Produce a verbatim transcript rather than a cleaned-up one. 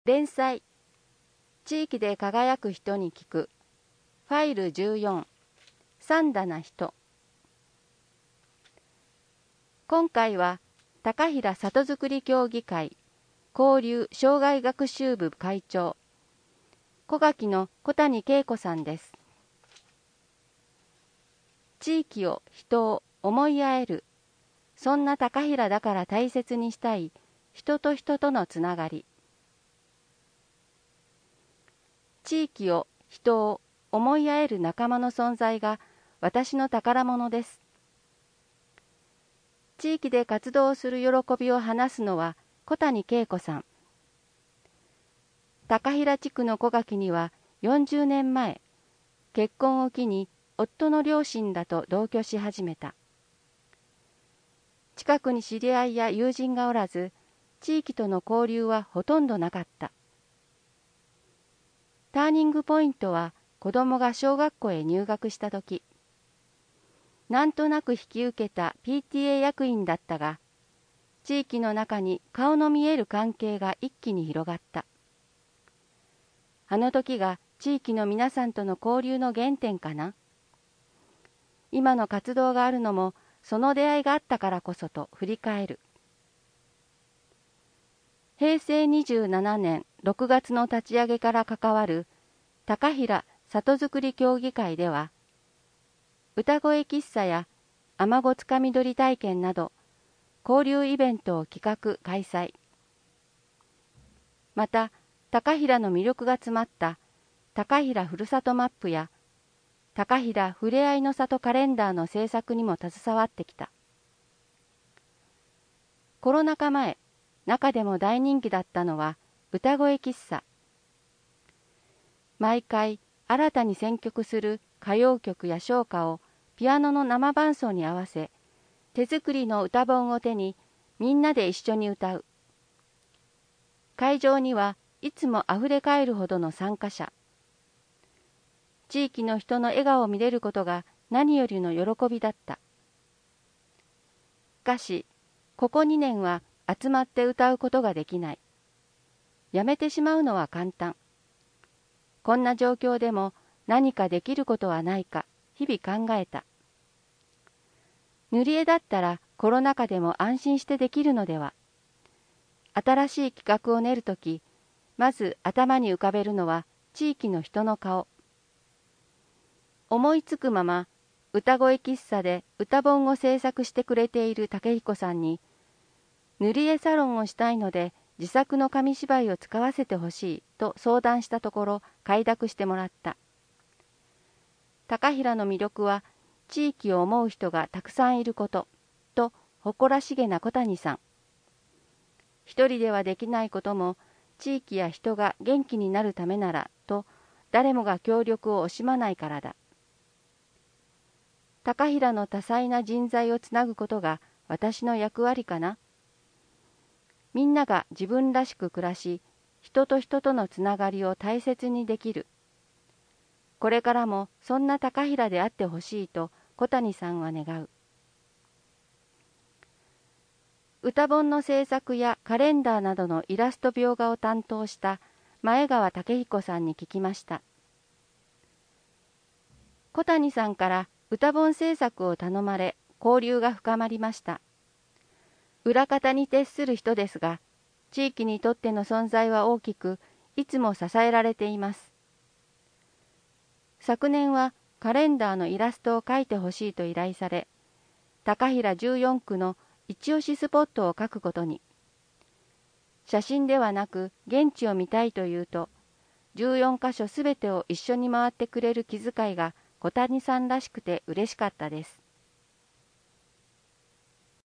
連載地域で輝く人に聞くファイルじゅうよん三田な人。今回は高平里づくり協議会交流障害学習部会長小垣の小谷恵子さんです。地域を人を思い合える、そんな高平だから大切にしたい人と人とのつながり。地域を人を思い合える仲間の存在が私の宝物です。地域で活動する喜びを話すのは小谷恵子さん。高平地区の小垣にはよんじゅうねんまえ、結婚を機に夫の両親らと同居し始めた。近くに知り合いや友人がおらず、地域との交流はほとんどなかった。ターニングポイントは子供が小学校へ入学したとき。なんとなく引き受けた ピーティーエー 役員だったが、地域の中に顔の見える関係が一気に広がった。あの時が地域の皆さんとの交流の原点かな。今の活動があるのもその出会いがあったからこそと振り返る。へいせいにじゅうななねんろくがつの立ち上げから関わる高平里づくり協議会では、歌声喫茶やアマゴつかみ取り体験など交流イベントを企画開催。また高平の魅力が詰まった高平ふるさとマップや高平ふれあいの里カレンダーの制作にも携わってきた。コロナ禍前、中でも大人気だったのは歌声喫茶。毎回新たに選曲する歌謡曲や唱歌をピアノの生伴奏に合わせ、手作りの歌本を手にみんなで一緒に歌う。会場にはいつもあふれかえるほどの参加者。地域の人の笑顔を見れることが何よりの喜びだった。しかし、ここにねんは集まって歌うことができない。やめてしまうのは簡単。こんな状況でも何かできることはないか、日々考えた。塗り絵だったらコロナ禍でも安心してできるのでは。新しい企画を練るとき、まず頭に浮かべるのは地域の人の顔。思いつくまま、歌声喫茶で歌本を制作してくれている武彦さんに、塗り絵サロンをしたいので自作の紙芝居を使わせてほしいと相談したところ快諾してもらった。高平の魅力は地域を思う人がたくさんいることと誇らしげな小谷さん。一人ではできないことも地域や人が元気になるためならと誰もが協力を惜しまないからだ。高平の多彩な人材をつなぐことが私の役割かな。みんなが自分らしく暮らし、人と人とのつながりを大切にできる。これからもそんな高平であってほしいと小谷さんは願う。歌本の制作やカレンダーなどのイラスト描画を担当した前川武彦さんに聞きました。小谷さんから歌本制作を頼まれ、交流が深まりました。裏方に徹する人ですが、地域にとっての存在は大きく、いつも支えられています。昨年はカレンダーのイラストを描いてほしいと依頼され、高平じゅうよんくの一押しスポットを描くことに。写真ではなく現地を見たいというと、じゅうよんかしょすべてを一緒に回ってくれる気遣いが小谷さんらしくて嬉しかったです。